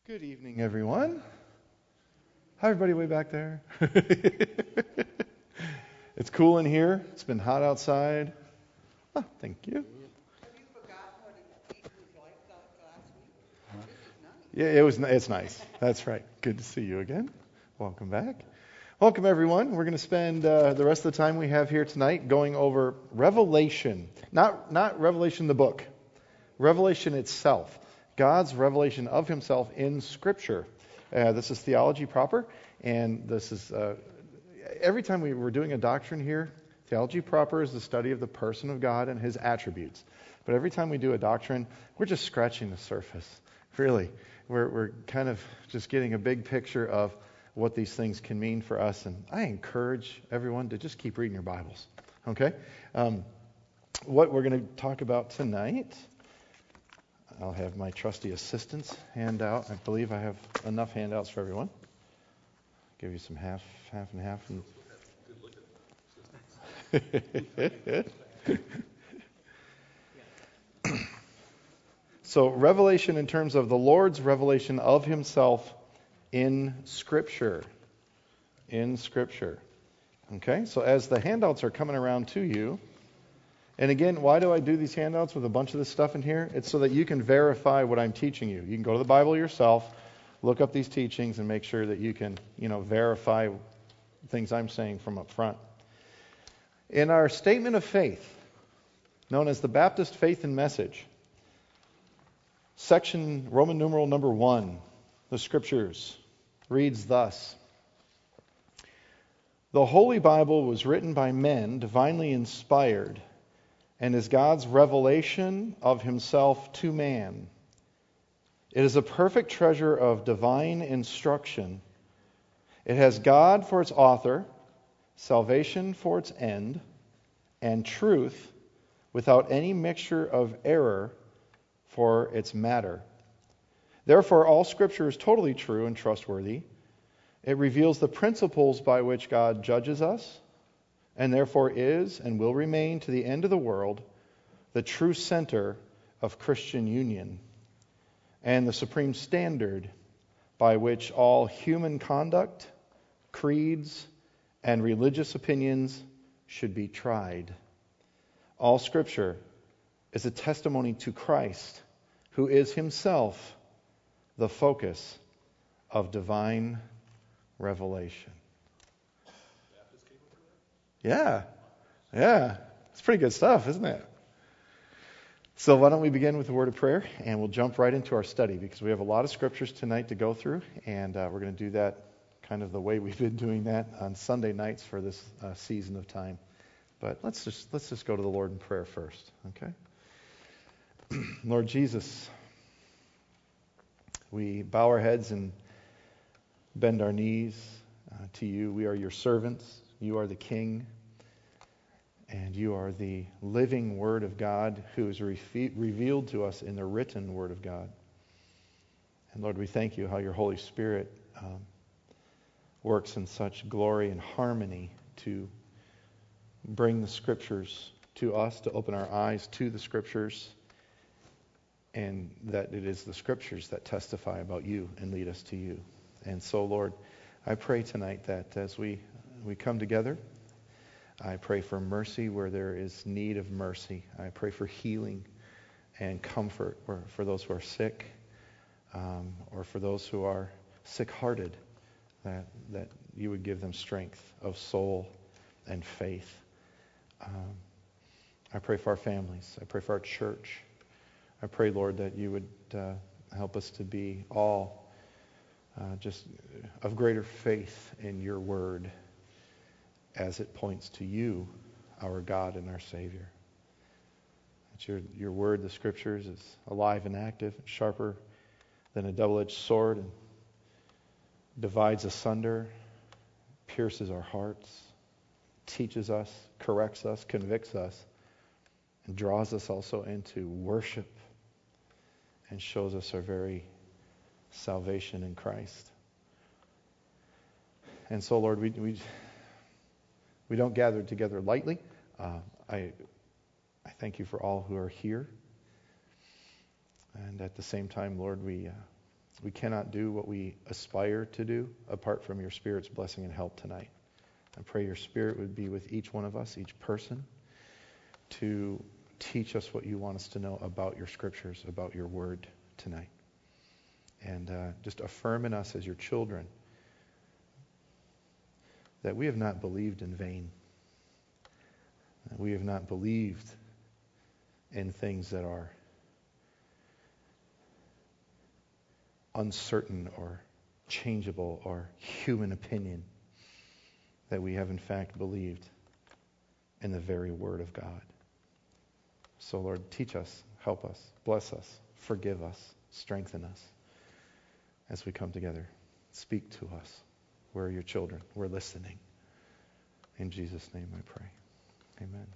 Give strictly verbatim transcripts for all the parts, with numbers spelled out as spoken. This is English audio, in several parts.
Good evening, everyone. Hi, everybody way back there. It's cool in here. It's been hot outside. Oh, thank you. Have you forgotten what it was like last week? This is nice. Yeah, it was. It's nice. That's right. Good to see you again. Welcome back. Welcome, everyone. We're going to spend uh, the rest of the time we have here tonight going over Revelation. Not not Revelation the book. Revelation itself. God's revelation of himself in Scripture. Uh, this is theology proper, and this is uh, every time we were doing a doctrine here, theology proper is the study of the person of God and his attributes. But every time we do a doctrine, we're just scratching the surface. Really, we're we're kind of just getting a big picture of what these things can mean for us. And I encourage everyone to just keep reading your Bibles. Okay, um, what we're going to talk about tonight. I'll have my trusty assistants hand out. I believe I have enough handouts for everyone. Give you some half, half and half. And so revelation in terms of the Lord's revelation of himself in Scripture. In Scripture. Okay, so as the handouts are coming around to you, and again, why do I do these handouts with a bunch of this stuff in here? It's so that you can verify what I'm teaching you. You can go to the Bible yourself, look up these teachings, and make sure that you can, you know, verify things I'm saying from up front. In our statement of faith, known as the Baptist Faith and Message, section Roman numeral number one, the Scriptures, reads thus. The Holy Bible was written by men, divinely inspired, and is God's revelation of himself to man. It is a perfect treasure of divine instruction. It has God for its author, salvation for its end, and truth without any mixture of error for its matter. Therefore, all Scripture is totally true and trustworthy. It reveals the principles by which God judges us, and therefore is and will remain to the end of the world the true center of Christian union and the supreme standard by which all human conduct, creeds, and religious opinions should be tried. All Scripture is a testimony to Christ, who is himself the focus of divine revelation. Yeah, yeah. It's pretty good stuff, isn't it? So why don't we begin with a word of prayer, and we'll jump right into our study, because we have a lot of scriptures tonight to go through, and uh, we're going to do that kind of the way we've been doing that on Sunday nights for this uh, season of time. But let's just let's just go to the Lord in prayer first, okay? Lord Jesus, we bow our heads and bend our knees uh, to you. We are your servants. You are the King. And you are the living Word of God who is re- revealed to us in the written Word of God. And Lord, we thank you how your Holy Spirit um, works in such glory and harmony to bring the Scriptures to us, to open our eyes to the Scriptures, and that it is the Scriptures that testify about you and lead us to you. And so, Lord, I pray tonight that as we, we come together, I pray for mercy where there is need of mercy. I pray for healing and comfort for those who are sick, um, or for those who are sick-hearted, that, that you would give them strength of soul and faith. Um, I pray for our families. I pray for our church. I pray, Lord, that you would uh, help us to be all uh, just of greater faith in your word, as it points to you, our God and our Savior. That your, your word, the Scriptures, is alive and active, sharper than a double-edged sword, and divides asunder, pierces our hearts, teaches us, corrects us, convicts us, and draws us also into worship, and shows us our very salvation in Christ. And so, Lord, we... we We don't gather together lightly. Uh, I, I thank you for all who are here. And at the same time, Lord, we uh, We cannot do what we aspire to do apart from your Spirit's blessing and help tonight. I pray your Spirit would be with each one of us, each person, to teach us what you want us to know about your Scriptures, about your Word tonight. And uh, just affirm in us as your children that we have not believed in vain. That we have not believed in things that are uncertain or changeable or human opinion. That we have in fact believed in the very Word of God. So Lord, teach us, help us, bless us, forgive us, strengthen us as we come together. Speak to us. We're your children. We're listening. In Jesus' name I pray. Amen.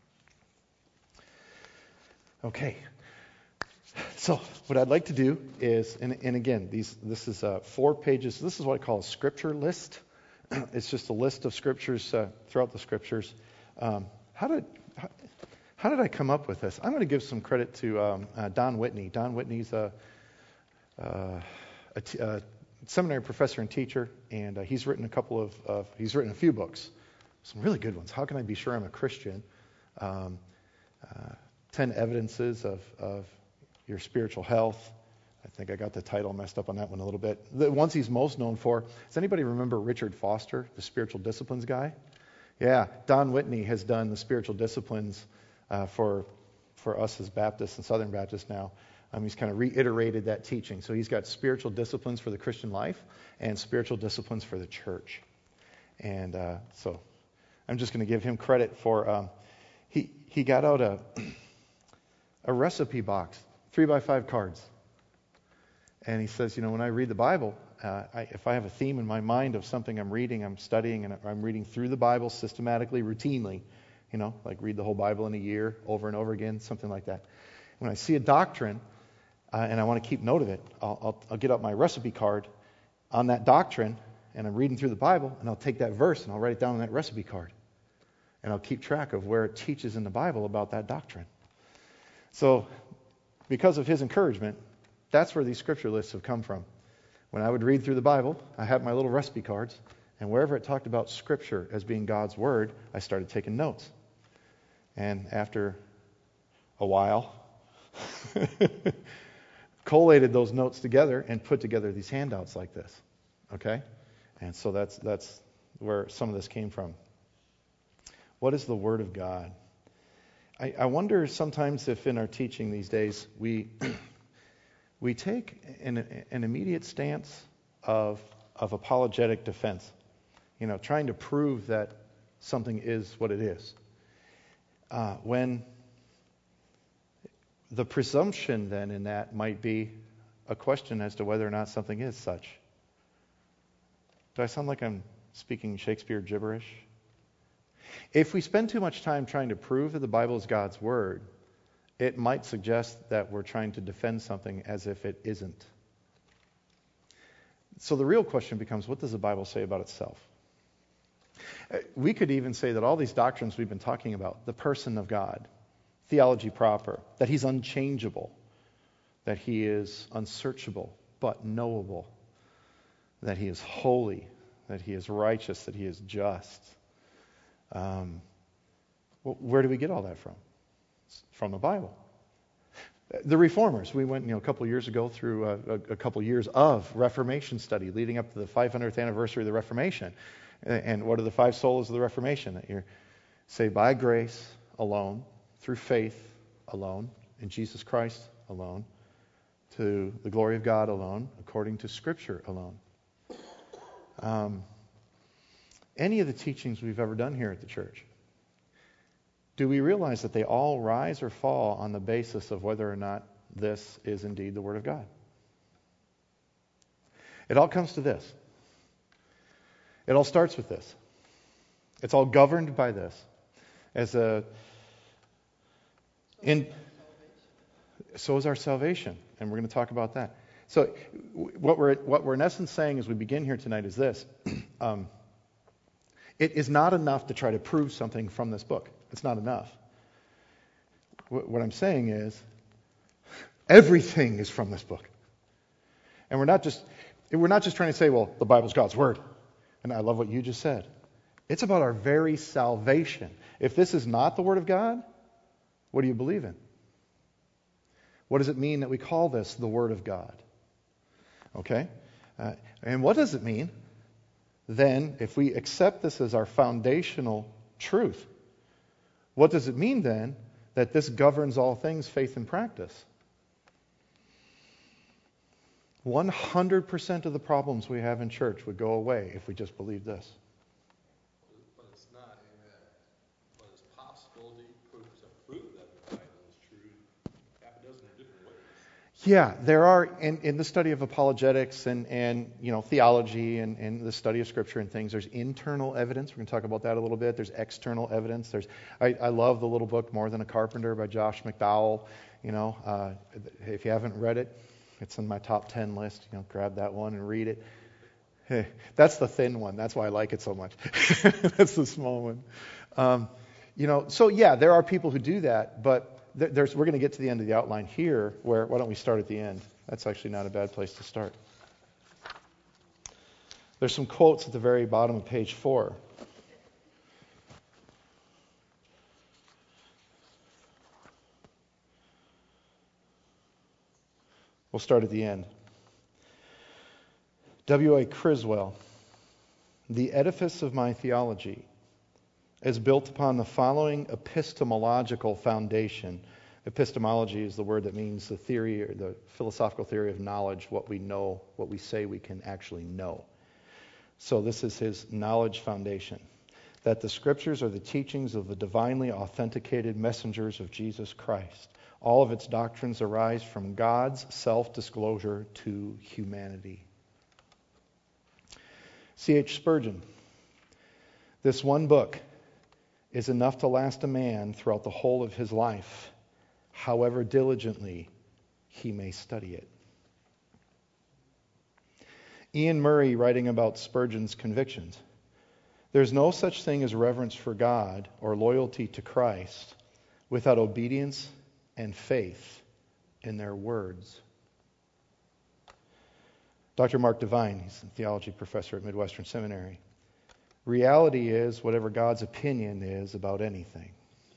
Okay. So what I'd like to do is, and, and again, these this is uh, four pages. This is what I call a scripture list. It's just a list of scriptures uh, throughout the scriptures. Um, how did how, how did I come up with this? I'm going to give some credit to um, uh, Don Whitney. Don Whitney's a, uh, a, t- a seminary professor and teacher, and uh, he's written a couple of, of he's written a few books, some really good ones. How can I be sure I'm a Christian? Um, uh, Ten evidences of, of your spiritual health. I think I got the title messed up on that one a little bit. The ones he's most known for. Does anybody remember Richard Foster, the spiritual disciplines guy? Yeah, Don Whitney has done the spiritual disciplines uh, for for us as Baptists and Southern Baptists now. Um, he's kind of reiterated that teaching. So he's got spiritual disciplines for the Christian life and spiritual disciplines for the church. And uh, so I'm just going to give him credit for um, he he got out a a recipe box, three by five cards. And he says, you know, when I read the Bible, uh, I, if I have a theme in my mind of something I'm reading, I'm studying, and I'm reading through the Bible systematically, routinely, you know, like read the whole Bible in a year, over and over again, something like that. When I see a doctrine, uh, and I want to keep note of it, I'll, I'll, I'll get out my recipe card on that doctrine, and I'm reading through the Bible, and I'll take that verse, and I'll write it down on that recipe card. And I'll keep track of where it teaches in the Bible about that doctrine. So, because of his encouragement, that's where these scripture lists have come from. When I would read through the Bible, I had my little recipe cards, and wherever it talked about Scripture as being God's Word, I started taking notes. And after a while, collated those notes together and put together these handouts like this. Okay? And so that's that's where some of this came from. What is the Word of God? I, I wonder sometimes if in our teaching these days we we take an, an immediate stance of of apologetic defense, you know, trying to prove that something is what it is. Uh, when the presumption then in that might be a question as to whether or not something is such. Do I sound like I'm speaking Shakespeare gibberish? If we spend too much time trying to prove that the Bible is God's Word, it might suggest that we're trying to defend something as if it isn't. So the real question becomes, what does the Bible say about itself? We could even say that all these doctrines we've been talking about, the person of God, theology proper, that He's unchangeable, that He is unsearchable but knowable, that He is holy, that He is righteous, that He is just. Um, well, where do we get all that from? It's from the Bible. The Reformers, we went you know, a couple of years ago through a, a, a couple of years of Reformation study leading up to the five hundredth anniversary of the Reformation. And what are the five solas of the Reformation? That you're saved by grace alone, through faith alone, in Jesus Christ alone, to the glory of God alone, according to Scripture alone. Um, any of the teachings we've ever done here at the church, do we realize that they all rise or fall on the basis of whether or not this is indeed the Word of God? It all comes to this. It all starts with this. It's all governed by this. As a in so is our salvation, and we're going to talk about that. So what we're what we're in essence saying as we begin here tonight is this. Um, it is not enough to try to prove something from this book. It's not enough. What I'm saying is, everything is from this book. And we're not just we're not just trying to say, well, the Bible's God's Word. And I love what you just said. It's about our very salvation. If this is not the Word of God, what do you believe in? What does it mean that we call this the Word of God? Okay? Uh, and what does it mean then, if we accept this as our foundational truth, what does it mean then that this governs all things, faith and practice? one hundred percent of the problems we have in church would go away if we just believed this. But it's not, amen. But it's possible to prove, to prove that the Bible is true half a dozen different ways. Yeah, there are, in, in the study of apologetics and, and you know, theology and, and the study of Scripture and things, there's internal evidence. We're going to talk about that a little bit. There's external evidence. There's, I, I love the little book, More Than a Carpenter by Josh McDowell. You know, uh, if you haven't read it, it's in my top ten list. You know, grab that one and read it. Hey, that's the thin one. That's why I like it so much. That's the small one. Um, you know, so yeah, there are people who do that, but th- there's, we're going to get to the end of the outline here. Where why don't we start at the end? That's actually not a bad place to start. There's some quotes at the very bottom of page four. We'll start at the end. W A Criswell, the edifice of my theology is built upon the following epistemological foundation. Epistemology is the word that means the theory or the philosophical theory of knowledge, what we know, what we say we can actually know. So this is his knowledge foundation. That the Scriptures are the teachings of the divinely authenticated messengers of Jesus Christ. All of its doctrines arise from God's self-disclosure to humanity. C H Spurgeon, this one book is enough to last a man throughout the whole of his life, however diligently he may study it. Ian Murray, writing about Spurgeon's convictions, there's no such thing as reverence for God or loyalty to Christ without obedience and faith in their words. Doctor Mark Devine, he's a theology professor at Midwestern Seminary. Reality is whatever God's opinion is about anything.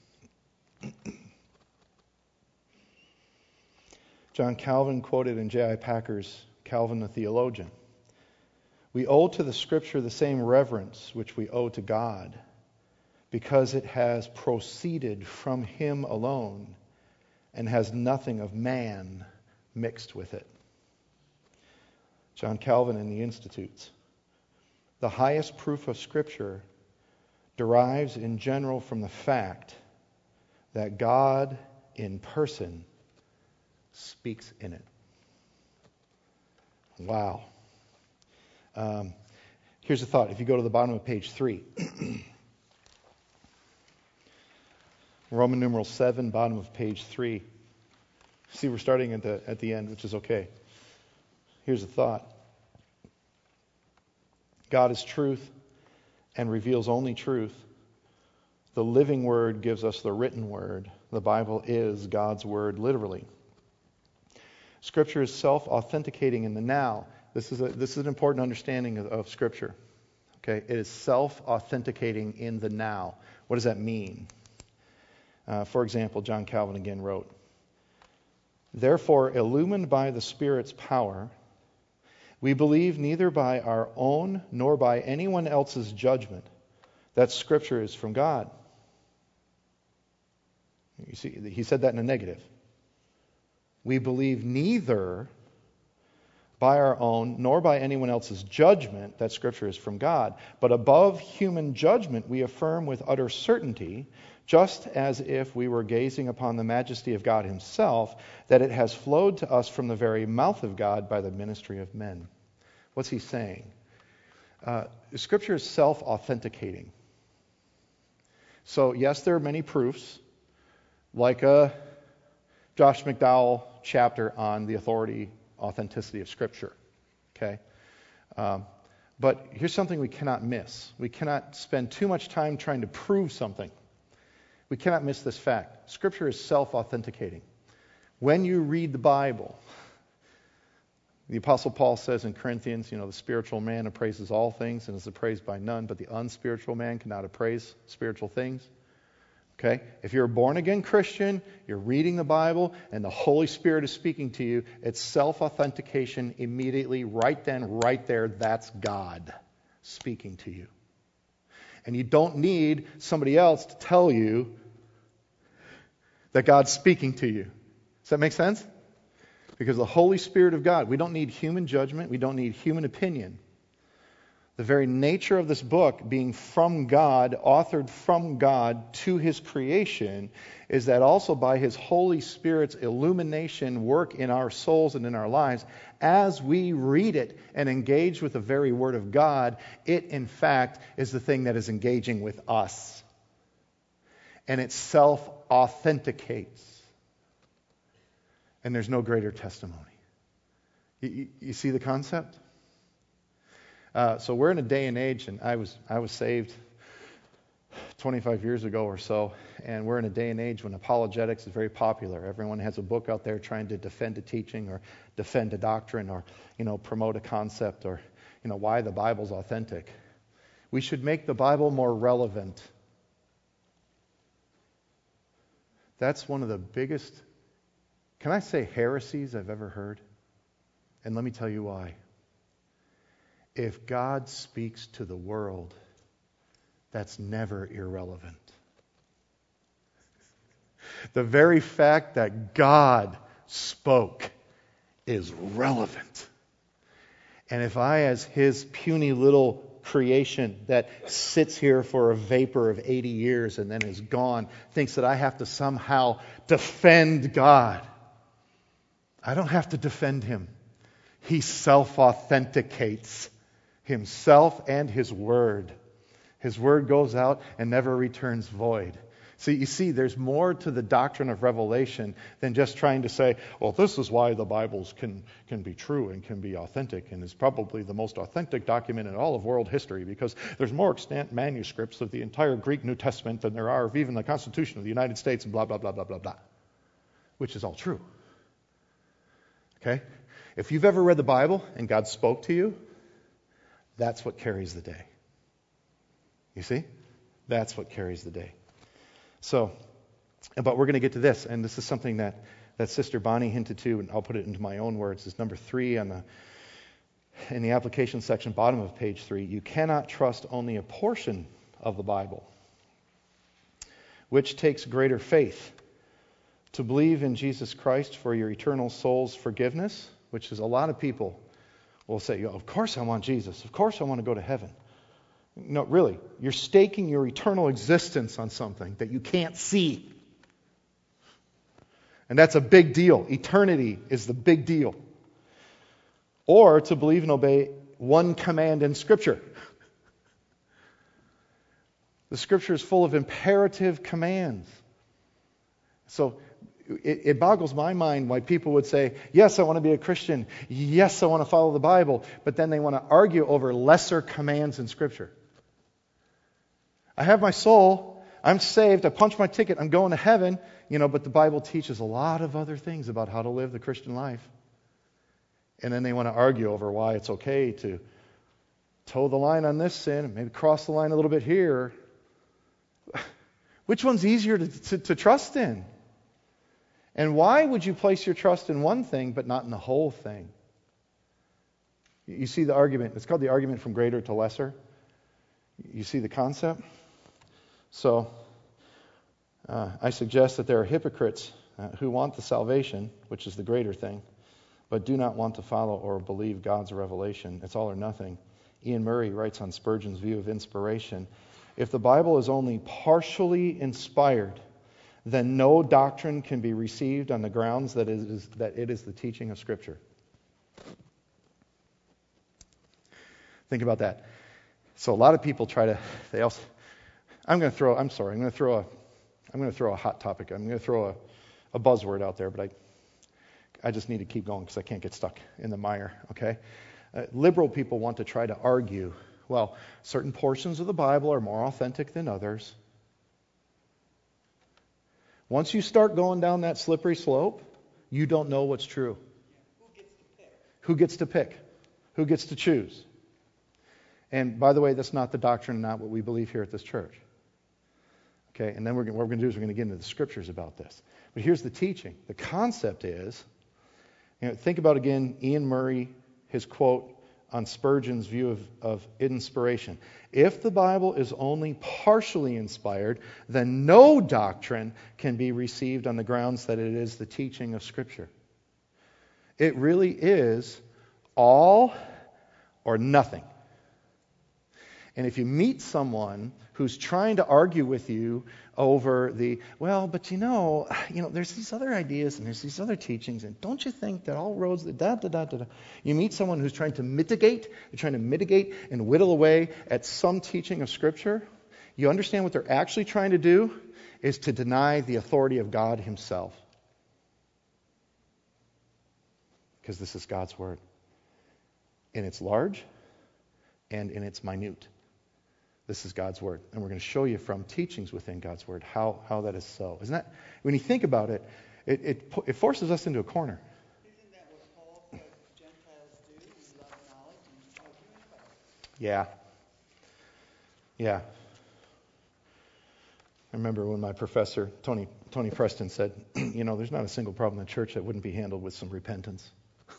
John Calvin quoted in J I Packer's Calvin the Theologian, we owe to the Scripture the same reverence which we owe to God, because it has proceeded from Him alone and has nothing of man mixed with it. John Calvin in the Institutes. The highest proof of Scripture derives in general from the fact that God in person speaks in it. Wow. Um, here's a thought. If you go to the bottom of page three, Roman numeral seven, bottom of page three. See, we're starting at the at the end, which is okay. Here's a thought. God is truth and reveals only truth. The living Word gives us the written Word. The Bible is God's Word, literally. Scripture is self-authenticating in the now. This is a, this is an important understanding of, of Scripture. Okay, it is self-authenticating in the now. What does that mean? Uh, for example, John Calvin again wrote, therefore, illumined by the Spirit's power, we believe neither by our own nor by anyone else's judgment that Scripture is from God. You see, he said that in a negative. We believe neither by our own nor by anyone else's judgment that Scripture is from God. But above human judgment, we affirm with utter certainty, just as if we were gazing upon the majesty of God Himself, that it has flowed to us from the very mouth of God by the ministry of men. What's he saying? Uh, Scripture is self-authenticating. So, yes, there are many proofs, like a Josh McDowell chapter on the authority, authenticity of Scripture. Okay? Um, but here's something we cannot miss. We cannot spend too much time trying to prove something. We cannot miss this fact. Scripture is self-authenticating. When you read the Bible, The Apostle Paul says in Corinthians, you know, the spiritual man appraises all things and is appraised by none, but the unspiritual man cannot appraise spiritual things. Okay? If you're a born-again Christian, you're reading the Bible, and the Holy Spirit is speaking to you, it's self-authentication immediately, right then, right there. That's God speaking to you. And you don't need somebody else to tell you that God's speaking to you. Does that make sense? Because the Holy Spirit of God, we don't need human judgment, we don't need human opinion. The very nature of this book, being from God, authored from God to His creation, is that also by His Holy Spirit's illumination work in our souls and in our lives, as we read it and engage with the very Word of God, it in fact is the thing that is engaging with us. And it self-authenticates. And there's no greater testimony. You, you, you see the concept? Uh, so we're in a day and age, and I was I was saved twenty-five years ago or so, and we're in a day and age when apologetics is very popular. Everyone has a book out there trying to defend a teaching or defend a doctrine or, you know, promote a concept or, you know, why the Bible's authentic. We should make the Bible more relevant. That's one of the biggest, can I say, heresies I've ever heard? And let me tell you why. If God speaks to the world, that's never irrelevant. The very fact that God spoke is relevant. And if I, as His puny little creation that sits here for a vapor of eighty years and then is gone, thinks that I have to somehow defend God, I don't have to defend Him. He self-authenticates Himself and His Word. His Word goes out and never returns void. So you see, there's more to the doctrine of revelation than just trying to say, well, this is why the Bibles can, can be true and can be authentic and is probably the most authentic document in all of world history because there's more extant manuscripts of the entire Greek New Testament than there are of even the Constitution of the United States and blah, blah, blah, blah, blah, blah. Which is all true. Okay? If you've ever read the Bible and God spoke to you, that's what carries the day. You see? That's what carries the day. So, but we're going to get to this, and this is something that, that Sister Bonnie hinted to, and I'll put it into my own words. It's number three on the in the application section, bottom of page three. You cannot trust only a portion of the Bible, which takes greater faith. To believe in Jesus Christ for your eternal soul's forgiveness, which is a lot of people will say, of course I want Jesus. Of course I want to go to heaven. No, really. You're staking your eternal existence on something that you can't see. And that's a big deal. Eternity is the big deal. Or to believe and obey one command in Scripture. The Scripture is full of imperative commands. So It, it boggles my mind why people would say, yes, I want to be a Christian. Yes, I want to follow the Bible. But then they want to argue over lesser commands in Scripture. I have my soul. I'm saved. I punch my ticket. I'm going to heaven. You know, but the Bible teaches a lot of other things about how to live the Christian life. And then they want to argue over why it's okay to toe the line on this sin and maybe cross the line a little bit here. Which one's easier to, to, to trust in? And why would you place your trust in one thing but not in the whole thing? You see the argument. It's called the argument from greater to lesser. You see the concept? So, uh, I suggest that there are hypocrites uh, who want the salvation, which is the greater thing, but do not want to follow or believe God's revelation. It's all or nothing. Ian Murray writes on Spurgeon's view of inspiration, if the Bible is only partially inspired, then no doctrine can be received on the grounds that it is, that it is the teaching of Scripture. Think about that. So a lot of people try to, they also, I'm going to throw, I'm sorry, I'm going to throw a, I'm going to throw a hot topic. I'm going to throw a, a buzzword out there, but I, I just need to keep going because I can't get stuck in the mire, okay? Uh, liberal people want to try to argue, well, certain portions of the Bible are more authentic than others. Once you start going down that slippery slope, you don't know what's true. Who gets to pick? Who gets to pick? Who gets to choose? And by the way, that's not the doctrine, not what we believe here at this church. Okay, and then we're, what we're going to do is we're going to get into the scriptures about this. But here's the teaching. The concept is, you know, think about again Ian Murray, his quote on Spurgeon's view of, of inspiration. If the Bible is only partially inspired, then no doctrine can be received on the grounds that it is the teaching of Scripture. It really is all or nothing. And if you meet someone who's trying to argue with you over the, well, but you know, you know, there's these other ideas and there's these other teachings, and don't you think that all roads, da da da da da. You meet someone who's trying to mitigate, they're trying to mitigate and whittle away at some teaching of Scripture. You understand what they're actually trying to do is to deny the authority of God Himself. Because this is God's Word. In its large and in its minute. This is God's Word. And we're going to show you from teachings within God's Word how, how that is so. Isn't that, when you think about it, it, it, it forces us into a corner. Isn't that what Paul says Gentiles do? We love knowledge and arguing about it. Yeah. Yeah. I remember when my professor, Tony Tony Preston, said, you know, there's not a single problem in the church that wouldn't be handled with some repentance.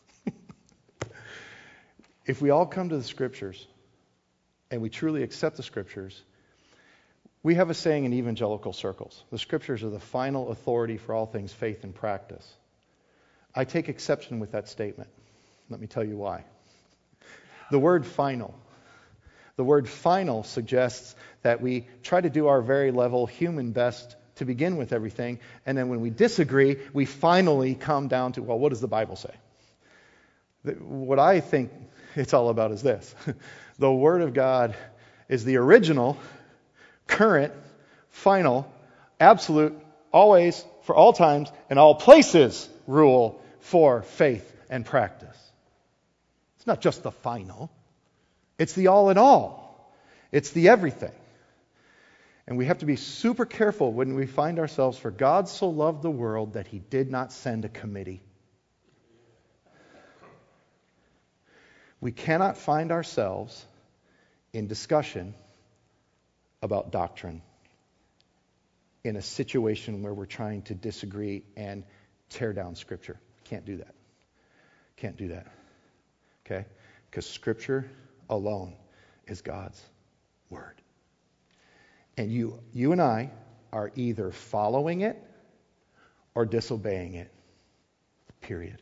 If we all come to the Scriptures and we truly accept the Scriptures, we have a saying in evangelical circles. The Scriptures are the final authority for all things faith and practice. I take exception with that statement. Let me tell you why. The word final. The word final suggests that we try to do our very level human best to begin with everything, and then when we disagree, we finally come down to, well, what does the Bible say? What I think it's all about is this. The Word of God is the original, current, final, absolute, always, for all times, and all places rule for faith and practice. It's not just the final. It's the all in all. It's the everything. And we have to be super careful when we find ourselves, for God so loved the world that He did not send a committee. We cannot find ourselves in discussion about doctrine in a situation where we're trying to disagree and tear down Scripture. Can't do that. Can't do that. Okay? Because Scripture alone is God's Word. And you, you and I are either following it or disobeying it. Period.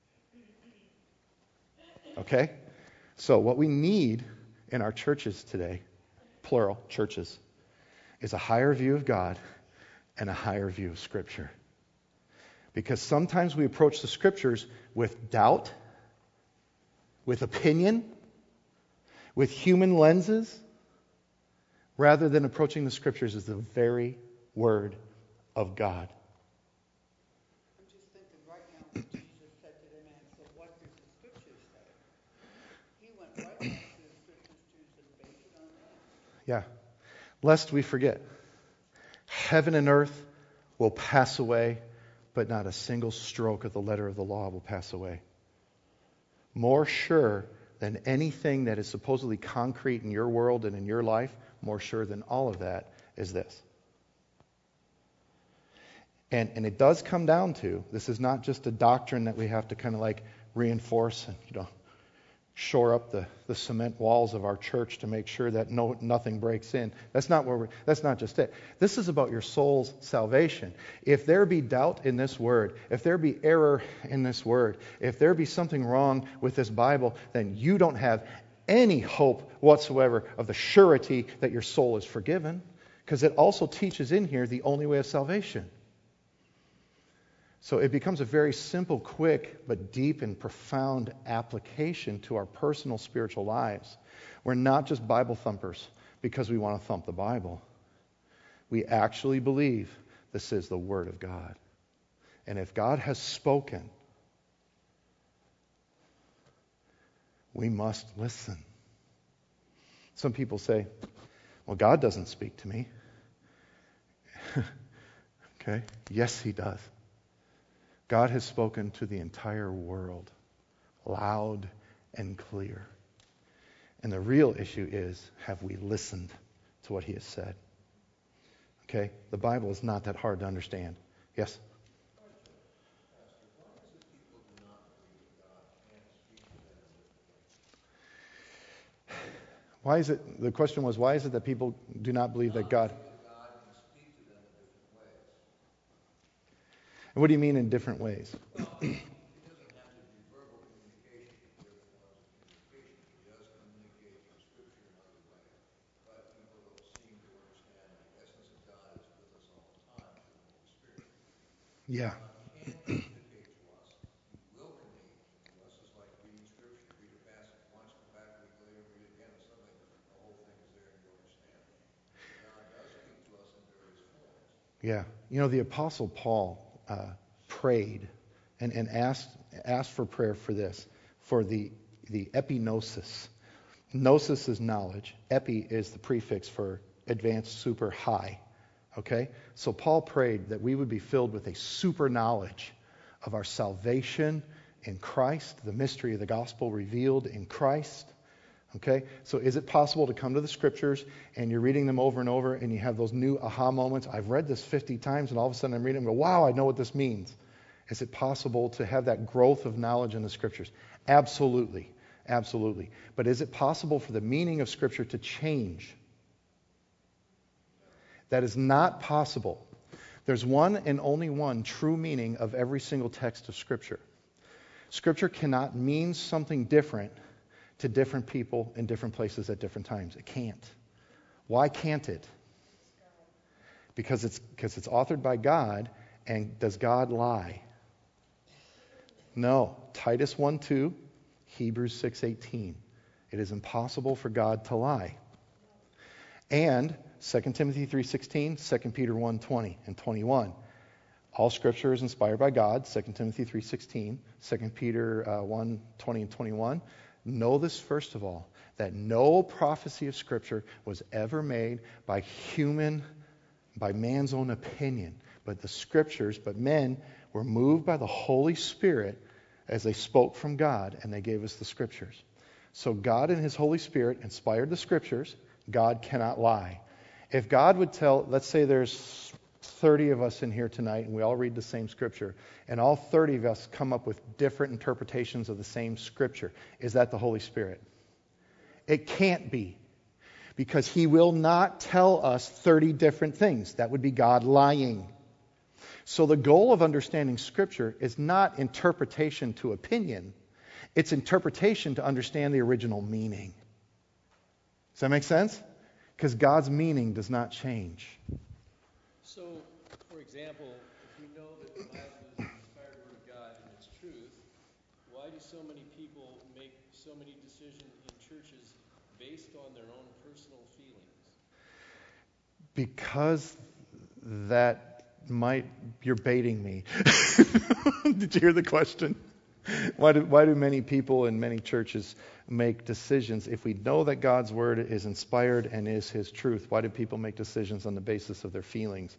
Okay? So what we need in our churches today, plural, churches, is a higher view of God and a higher view of Scripture. Because sometimes we approach the Scriptures with doubt, with opinion, with human lenses, rather than approaching the Scriptures as the very Word of God. I'm just thinking right now what Jesus said to the man, so what does the Scriptures say? He went right back to the Scriptures to and based it on that. Yeah. Lest we forget, heaven and earth will pass away, but not a single stroke of the letter of the law will pass away. More sure than anything that is supposedly concrete in your world and in your life, more sure than all of that is this. And, and it does come down to, this is not just a doctrine that we have to kind of like reinforce and, you know, shore up the, the cement walls of our church to make sure that no nothing breaks in. That's not where we're, that's not just it. This is about your soul's salvation. If there be doubt in this word, if there be error in this word, if there be something wrong with this Bible, then you don't have any hope whatsoever of the surety that your soul is forgiven, because it also teaches in here the only way of salvation. So it becomes a very simple, quick, but deep and profound application to our personal spiritual lives. We're not just Bible thumpers because we want to thump the Bible. We actually believe this is the Word of God. And if God has spoken, we must listen. Some people say, well, God doesn't speak to me. Okay? Yes, He does. God has spoken to the entire world loud and clear. And the real issue is, have we listened to what he has said? Okay? The Bible is not that hard to understand. Yes? Why is it, the question was, why is it that people do not believe that God... And what do you mean in different ways? Yeah. Yeah. You know, the Apostle Paul uh, prayed and, and asked asked for prayer for this, for the, the epignosis. Gnosis is knowledge. Epi is the prefix for advanced, super, high. Okay? So Paul prayed that we would be filled with a super knowledge of our salvation in Christ, the mystery of the gospel revealed in Christ. Okay? So is it possible to come to the scriptures and you're reading them over and over and you have those new aha moments? I've read this fifty times and all of a sudden I'm reading and go, wow, I know what this means. Is it possible to have that growth of knowledge in the scriptures? Absolutely. Absolutely. But is it possible for the meaning of scripture to change? That is not possible. There's one and only one true meaning of every single text of scripture. Scripture cannot mean something different to different people in different places at different times. It can't. Why can't it? Because it's because it's authored by God, and does God lie? No. Titus one two, Hebrews six eighteen. It is impossible for God to lie. And Second Timothy three sixteen, Second Peter one twenty and twenty-one. All Scripture is inspired by God, Second Timothy three sixteen, Second Peter uh, one twenty and twenty-one. Know this, first of all, that no prophecy of Scripture was ever made by human, by man's own opinion. But the Scriptures, but men were moved by the Holy Spirit as they spoke from God, and they gave us the Scriptures. So God in His Holy Spirit inspired the Scriptures. God cannot lie. If God would tell, let's say there's thirty of us in here tonight, and we all read the same Scripture, and all thirty of us come up with different interpretations of the same Scripture. Is that the Holy Spirit? It can't be, because He will not tell us thirty different things. That would be God lying. So the goal of understanding Scripture is not interpretation to opinion. It's interpretation to understand the original meaning. Does that make sense? Because God's meaning does not change. So, for example, if we know that the Bible is the inspired word of God and it's truth, why do so many people make so many decisions in churches based on their own personal feelings? Because that might, you're baiting me. Did you hear the question? Why do, why do many people in many churches make decisions? If we know that God's word is inspired and is His truth, why do people make decisions on the basis of their feelings?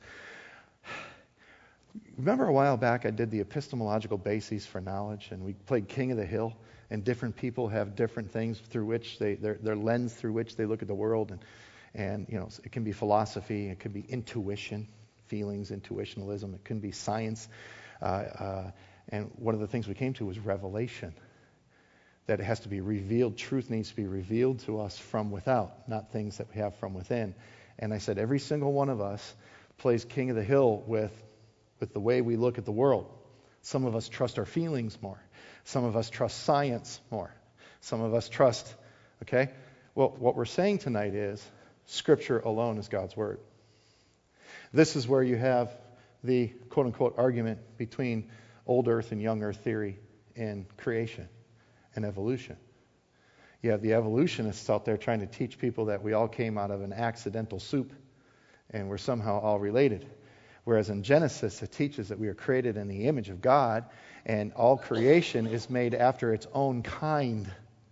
Remember a while back I did the epistemological bases for knowledge, and we played King of the Hill, and different people have different things through which they, their, their lens through which they look at the world, and, and you know, it can be philosophy, it could be intuition, feelings, intuitionalism, it can be science, uh, uh, and one of the things we came to was revelation. That it has to be revealed. Truth needs to be revealed to us from without, not things that we have from within. And I said every single one of us plays King of the Hill with, with the way we look at the world. Some of us trust our feelings more. Some of us trust science more. Some of us trust, okay? Well, what we're saying tonight is Scripture alone is God's Word. This is where you have the quote-unquote argument between old earth and young earth theory in creation and evolution. You have the evolutionists out there trying to teach people that we all came out of an accidental soup and we're somehow all related. Whereas in Genesis, it teaches that we are created in the image of God and all creation is made after its own kind.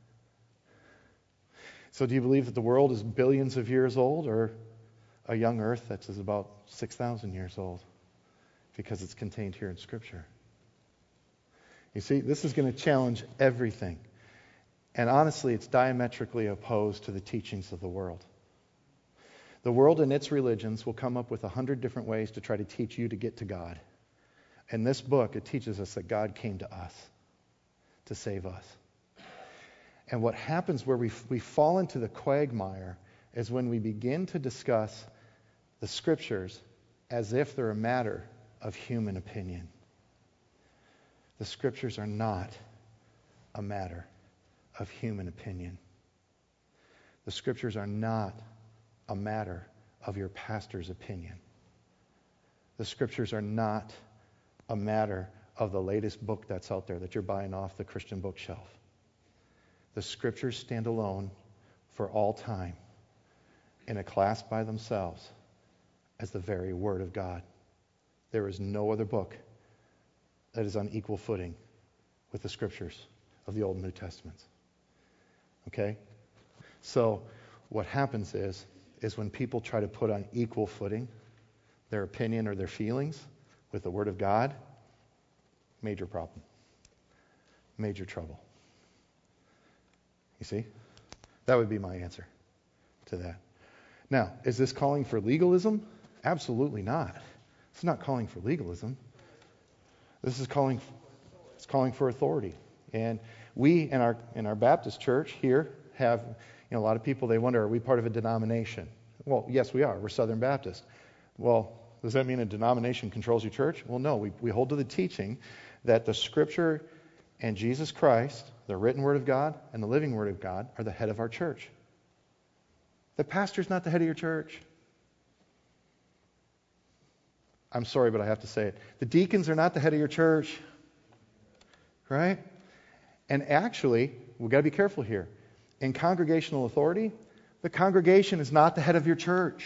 So do you believe that the world is billions of years old, or a young earth that is about six thousand years old? Because it's contained here in Scripture. You see, this is going to challenge everything. And honestly, it's diametrically opposed to the teachings of the world. The world and its religions will come up with a hundred different ways to try to teach you to get to God. In this book, it teaches us that God came to us to save us. And what happens where we, we fall into the quagmire is when we begin to discuss the Scriptures as if they're a matter of human opinion. The Scriptures are not a matter of human opinion. The Scriptures are not a matter of your pastor's opinion. The Scriptures are not a matter of the latest book that's out there that you're buying off the Christian bookshelf. The Scriptures stand alone for all time in a class by themselves as the very Word of God. There is no other book that is on equal footing with the Scriptures of the Old and New Testaments. Okay? So what happens is, is when people try to put on equal footing their opinion or their feelings with the Word of God, major problem. Major trouble. You see? That would be my answer to that. Now, is this calling for legalism? Absolutely not. It's not calling for legalism. This is calling it's calling for authority. And we in our in our Baptist church here have, you know, a lot of people, they wonder, are we part of a denomination? Well, yes, we are. We're Southern Baptist. Well, does that mean a denomination controls your church? Well, no. We we hold to the teaching that the Scripture and Jesus Christ, the written Word of God and the living Word of God, are the head of our church. The pastor's not the head of your church. I'm sorry, but I have to say it. The deacons are not the head of your church. Right? And actually, we've got to be careful here. In congregational authority, the congregation is not the head of your church.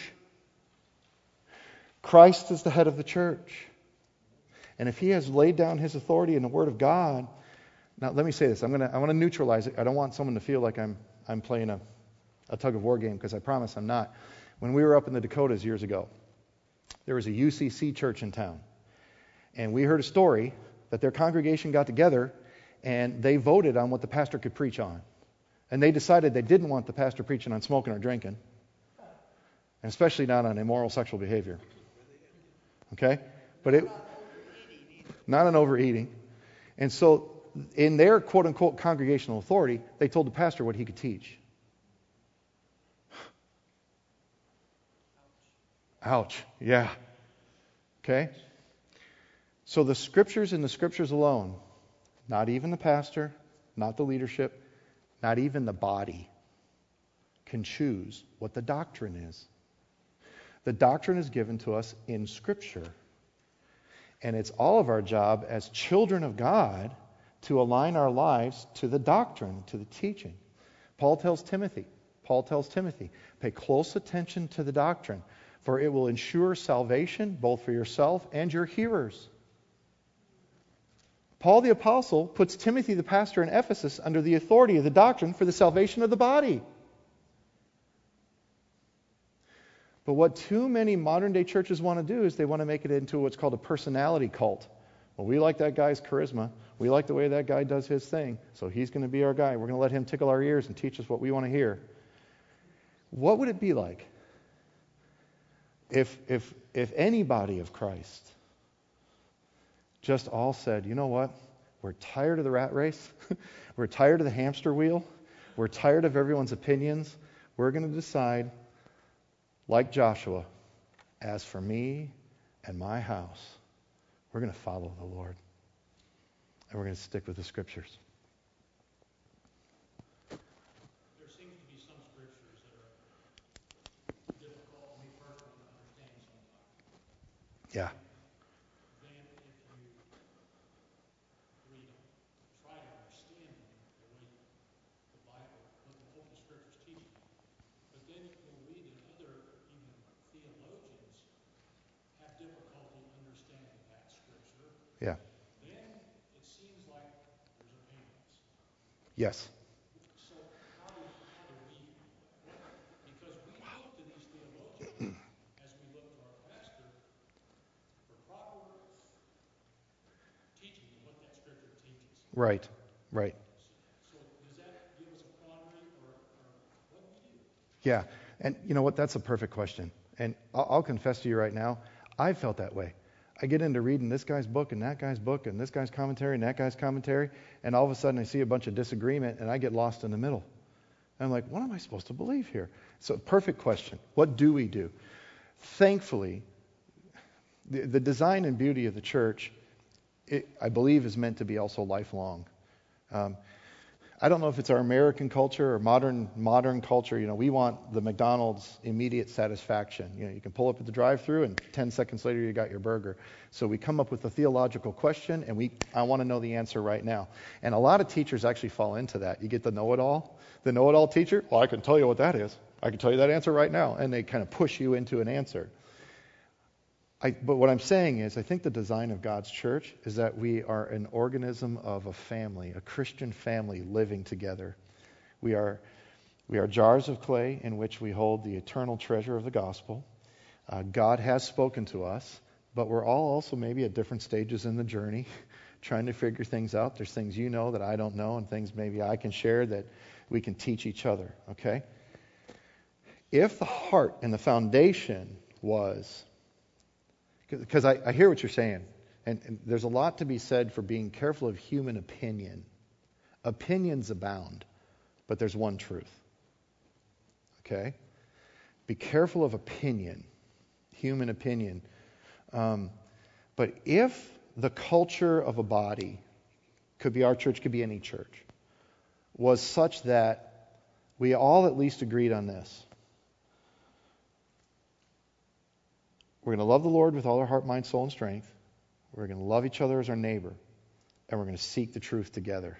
Christ is the head of the church. And if he has laid down his authority in the Word of God, now let me say this. I'm gonna I want to neutralize it. I don't want someone to feel like I'm I'm playing a, a tug of war game, because I promise I'm not. When we were up in the Dakotas years ago, there was a U C C church in town. And we heard a story that their congregation got together and they voted on what the pastor could preach on. And they decided they didn't want the pastor preaching on smoking or drinking, and especially not on immoral sexual behavior. Okay? But it not on overeating. And so in their quote-unquote congregational authority, they told the pastor what he could teach. Ouch. Yeah. Okay? So the Scriptures and the Scriptures alone, not even the pastor, not the leadership, not even the body, can choose what the doctrine is. The doctrine is given to us in Scripture. And it's all of our job as children of God to align our lives to the doctrine, to the teaching. Paul tells Timothy, Paul tells Timothy, pay close attention to the doctrine, for it will ensure salvation both for yourself and your hearers. Paul the Apostle puts Timothy the pastor in Ephesus under the authority of the doctrine for the salvation of the body. But what too many modern day churches want to do is they want to make it into what's called a personality cult. Well, we like that guy's charisma. We like the way that guy does his thing. So he's going to be our guy. We're going to let him tickle our ears and teach us what we want to hear. What would it be like if if if any body of Christ just all said, you know what? We're tired of the rat race. We're tired of the hamster wheel. We're tired of everyone's opinions. We're going to decide, like Joshua, as for me and my house, we're going to follow the Lord. And we're going to stick with the Scriptures. There seems to be some Scriptures that are difficult for me personally to understand sometimes. Yeah. Then if you read them, try to understand them the way the Bible, what the Holy Scriptures teach you. But then you'll read that other, even theologians, have difficulty understanding that Scripture. Yeah. Then it seems like there's opinions. Yes. So how do, how do we, what, because we look to these theologians as we look to our pastor for proper teaching of what that Scripture teaches. Right, right. So does that give us a quandary, or, or what do we do? Yeah. And you know what? That's a perfect question. And I'll, I'll confess to you right now, I felt that way. I get into reading this guy's book and that guy's book and this guy's commentary and that guy's commentary, and all of a sudden I see a bunch of disagreement and I get lost in the middle. And I'm like, what am I supposed to believe here? So, perfect question. What do we do? Thankfully, the, the design and beauty of the church, it, I believe, is meant to be also lifelong. Um, I don't know if it's our American culture or modern modern culture. You know, we want the McDonald's immediate satisfaction. You know, you can pull up at the drive-thru and ten seconds later you got your burger. So we come up with a theological question and we I want to know the answer right now. And a lot of teachers actually fall into that. You get the know-it-all, the know-it-all teacher. Well, I can tell you what that is. I can tell you that answer right now, and they kind of push you into an answer. I, but what I'm saying is, I think the design of God's church is that we are an organism of a family, a Christian family living together. We are, we are jars of clay in which we hold the eternal treasure of the gospel. Uh, God has spoken to us, but we're all also maybe at different stages in the journey, trying to figure things out. There's things you know that I don't know, and things maybe I can share that we can teach each other, okay? If the heart and the foundation was... Because I, I hear what you're saying, and, and there's a lot to be said for being careful of human opinion. Opinions abound, but there's one truth. Okay? Be careful of opinion, human opinion. Um, but if the culture of a body, could be our church, could be any church, was such that we all at least agreed on this. We're going to love the Lord with all our heart, mind, soul, and strength. We're going to love each other as our neighbor. And we're going to seek the truth together.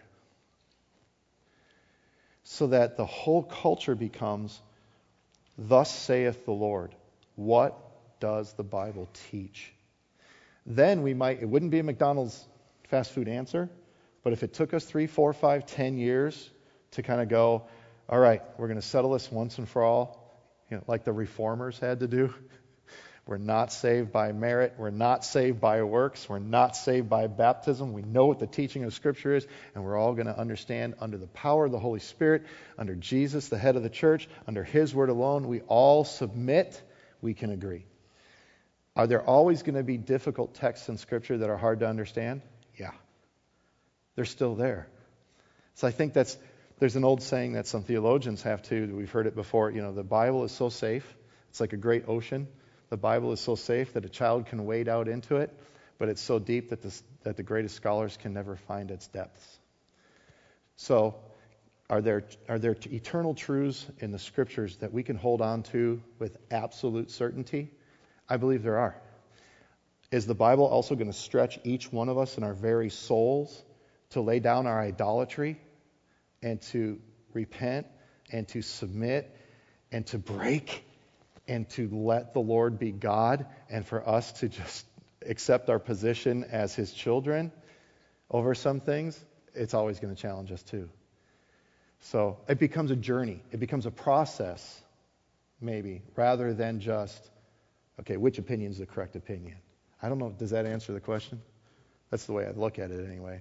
So that the whole culture becomes, thus saith the Lord. What does the Bible teach? Then we might, it wouldn't be a McDonald's fast food answer, but if it took us three, four, five, ten years to kind of go, all right, we're going to settle this once and for all, you know, like the reformers had to do. We're not saved by merit. We're not saved by works. We're not saved by baptism. We know what the teaching of Scripture is, and we're all going to understand under the power of the Holy Spirit, under Jesus, the head of the church, under His word alone, we all submit, we can agree. Are there always going to be difficult texts in Scripture that are hard to understand? Yeah. They're still there. So I think that's, there's an old saying that some theologians have too, we've heard it before, you know, the Bible is so safe, it's like a great ocean. The Bible is so safe that a child can wade out into it, but it's so deep that, this, that the greatest scholars can never find its depths. So, are there are there eternal truths in the Scriptures that we can hold on to with absolute certainty? I believe there are. Is the Bible also going to stretch each one of us in our very souls to lay down our idolatry and to repent and to submit and to break and to let the Lord be God, and for us to just accept our position as His children over some things? It's always going to challenge us too. So it becomes a journey. It becomes a process, maybe, rather than just, okay, which opinion is the correct opinion? I don't know. Does that answer the question? That's the way I look at it anyway.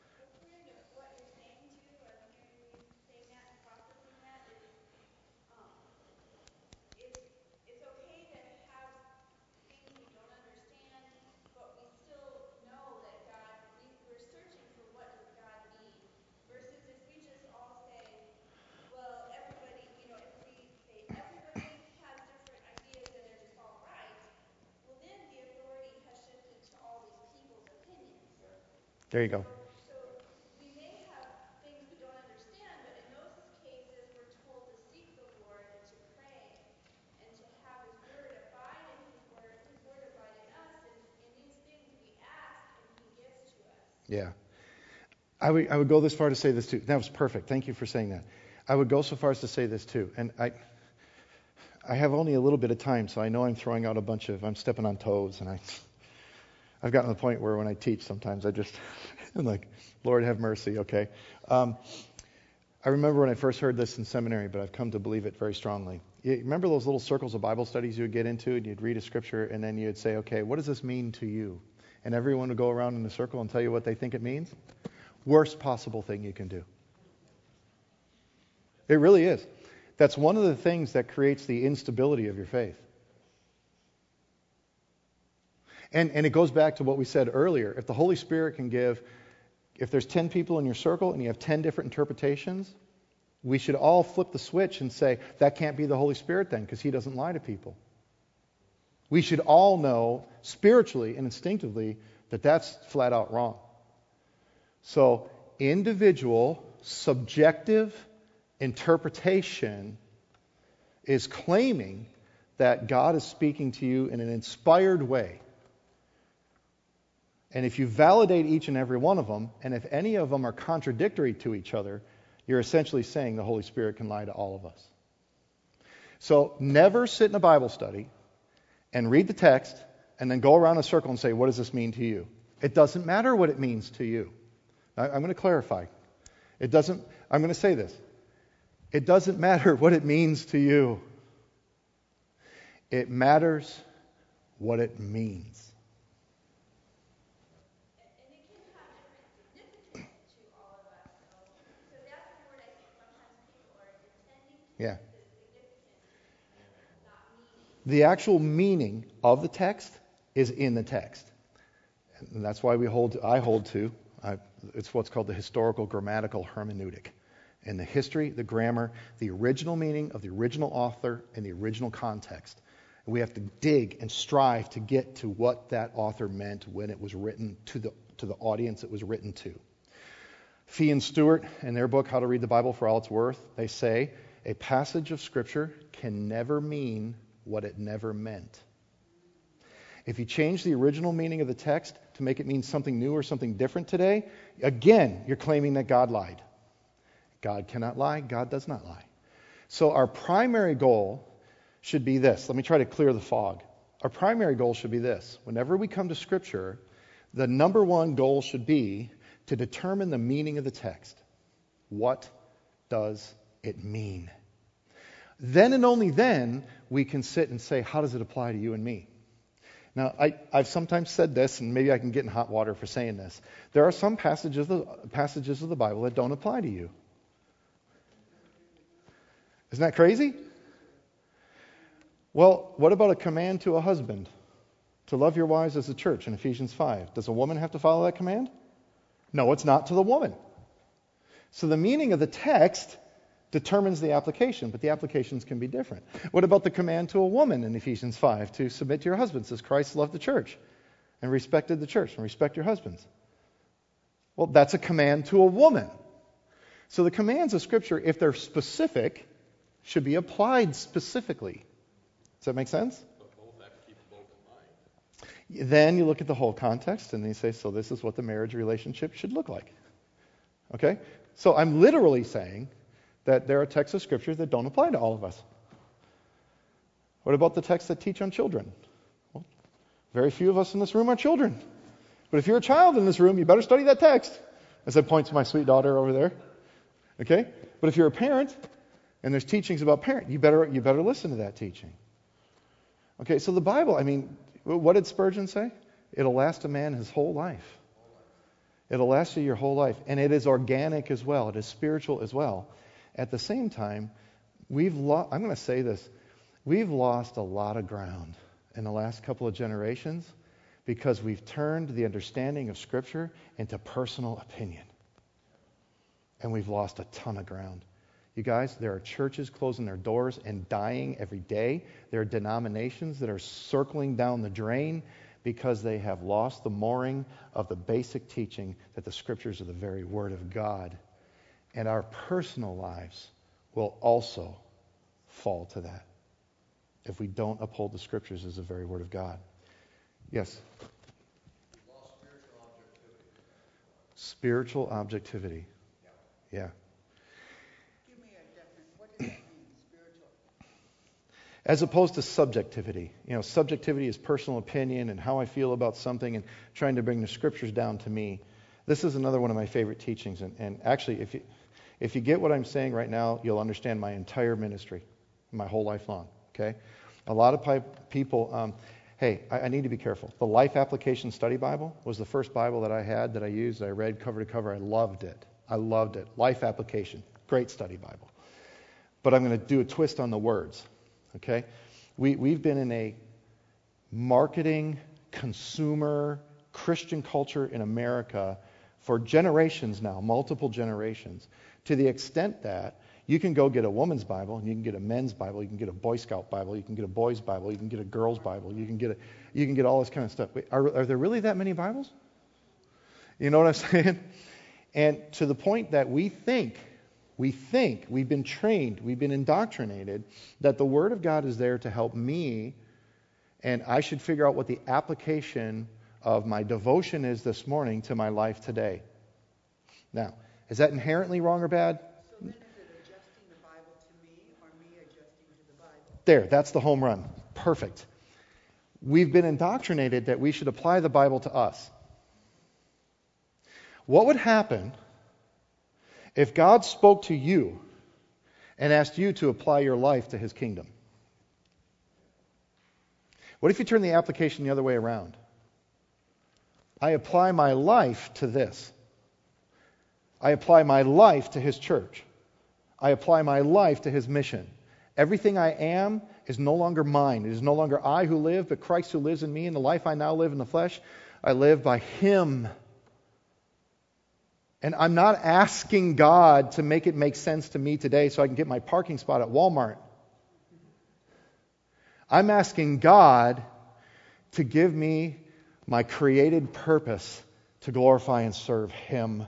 There you go. So we may have things we don't understand, but in those cases we're told to seek the Lord and to pray and to have His Word, abide in His Word, His Word abide in us, and in these things we ask and He gives to us. Yeah. I would, I would go this far to say this too. That was perfect. Thank you for saying that. I would go so far as to say this too. And I I have only a little bit of time, so I know I'm throwing out a bunch of, I'm stepping on toes, and I... I've gotten to the point where when I teach, sometimes I just, I'm like, Lord, have mercy, okay? Um, I remember when I first heard this in seminary, but I've come to believe it very strongly. You remember those little circles of Bible studies you would get into, and you'd read a scripture, and then you'd say, okay, what does this mean to you? And everyone would go around in a circle and tell you what they think it means. Worst possible thing you can do. It really is. That's one of the things that creates the instability of your faith. And, and it goes back to what we said earlier. If the Holy Spirit can give, if there's ten people in your circle and you have ten different interpretations, we should all flip the switch and say, that can't be the Holy Spirit then, because he doesn't lie to people. We should all know spiritually and instinctively that that's flat out wrong. So, individual, subjective interpretation is claiming that God is speaking to you in an inspired way. And if you validate each and every one of them, and if any of them are contradictory to each other, you're essentially saying the Holy Spirit can lie to all of us. So never sit in a Bible study and read the text and then go around a circle and say, what does this mean to you? It doesn't matter what it means to you. I, I'm going to clarify. It doesn't, I'm going to say this. It doesn't matter what it means to you. It matters what it means. And it can have different significance to all of us. So, so that's the word I think sometimes people are intending to Yeah. the significance, not meaning. The actual meaning of the text is in the text. And that's why we hold, I hold to, I, it's what's called the historical grammatical hermeneutic. In the history, the grammar, the original meaning of the original author and the original context. And we have to dig and strive to get to what that author meant when it was written to the to the audience it was written to. Fee and Stewart, in their book, How to Read the Bible for All It's Worth, they say, a passage of Scripture can never mean what it never meant. If you change the original meaning of the text to make it mean something new or something different today, again, you're claiming that God lied. God cannot lie. God does not lie. So our primary goal should be this. Let me try to clear the fog. Our primary goal should be this. Whenever we come to Scripture, the number one goal should be to determine the meaning of the text. What does it mean? Then and only then we can sit and say, how does it apply to you and me? Now, I, I've sometimes said this, and maybe I can get in hot water for saying this. There are some passages of the, passages of the Bible that don't apply to you. Isn't that crazy? Well, what about a command to a husband to love your wives as the church in Ephesians five? Does a woman have to follow that command? No, it's not to the woman. So the meaning of the text determines the application, but the applications can be different. What about the command to a woman in Ephesians five to submit to your husbands as Christ loved the church and respected the church, and respect your husbands? Well, that's a command to a woman. So the commands of Scripture, if they're specific, should be applied specifically. Does that make sense? But both have to keep both in mind. Then you look at the whole context and you say, so this is what the marriage relationship should look like. Okay? So I'm literally saying that there are texts of Scripture that don't apply to all of us. What about the texts that teach on children? Well, very few of us in this room are children. But if you're a child in this room, you better study that text. As I point to my sweet daughter over there. Okay? But if you're a parent, and there's teachings about parent, you better you better listen to that teaching. Okay, so the Bible, I mean, what did Spurgeon say? It'll last a man his whole life. It'll last you your whole life. And it is organic as well. It is spiritual as well. At the same time, we've lost, I'm going to say this, we've lost a lot of ground in the last couple of generations because we've turned the understanding of Scripture into personal opinion. And we've lost a ton of ground. You guys, there are churches closing their doors and dying every day. There are denominations that are circling down the drain because they have lost the mooring of the basic teaching that the Scriptures are the very Word of God. And our personal lives will also fall to that if we don't uphold the Scriptures as the very Word of God. Yes? We've lost spiritual objectivity. Spiritual objectivity. Yeah. Give me a definite, what does that mean, spiritual? As opposed to subjectivity. You know, subjectivity is personal opinion and how I feel about something and trying to bring the Scriptures down to me. This is another one of my favorite teachings. And, and actually, if you if you get what I'm saying right now, you'll understand my entire ministry, my whole life long. Okay? A lot of pi- people, um, Hey, I, I need to be careful. The Life Application Study Bible was the first Bible that I had, that I used, that I read cover to cover. I loved it. I loved it. Life Application. Great study Bible. But I'm going to do a twist on the words. Okay? We, we've been in a marketing, consumer, Christian culture in America for generations now, multiple generations, to the extent that you can go get a woman's Bible, and you can get a men's Bible, you can get a Boy Scout Bible, you can get a boy's Bible, you can get a girl's Bible, you can get a, you can get all this kind of stuff. Wait, are, are there really that many Bibles? You know what I'm saying? And to the point that we think, we think, we've been trained, we've been indoctrinated that the Word of God is there to help me, and I should figure out what the application of my devotion is this morning to my life today. Now, is that inherently wrong or bad? So then is it adjusting the Bible to me or me adjusting to the Bible? There, that's the home run. Perfect. We've been indoctrinated that we should apply the Bible to us. What would happen if God spoke to you and asked you to apply your life to His kingdom? What if you turn the application the other way around? I apply my life to this. I apply my life to His church. I apply my life to His mission. Everything I am is no longer mine. It is no longer I who live, but Christ who lives in me. And the life I now live in the flesh, I live by Him. And I'm not asking God to make it make sense to me today so I can get my parking spot at Walmart. I'm asking God to give me my created purpose to glorify and serve Him.